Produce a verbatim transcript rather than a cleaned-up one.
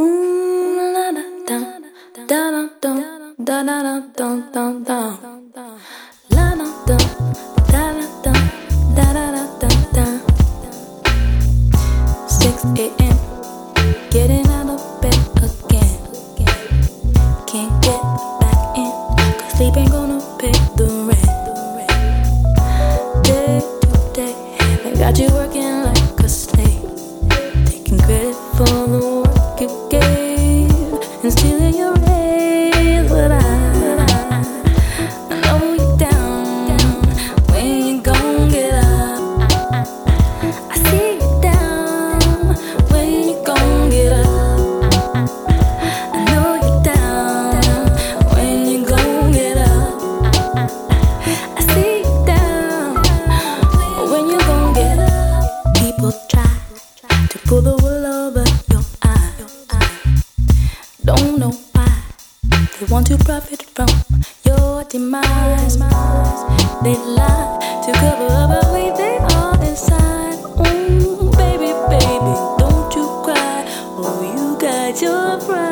Ooh, la da da da da da da da da da da da. La da da da da da da da da da. six a.m. Getting out of bed again. Can't get back in, 'cause sleep ain't gonna pay the rent. Day to day, they got you working like a slave, taking credit for the work you gave and stealing your raise. But I, I know you're down when you gon' get up. I see you down when you gon' get up. I know you're down when you gon' get up. I see you down when you gon' get up. People try to pull the wool over your eye. Don't know why they want to profit from your demise. They lie to cover up a way they are inside. Ooh, baby, baby, don't you cry. Oh, you got your pride.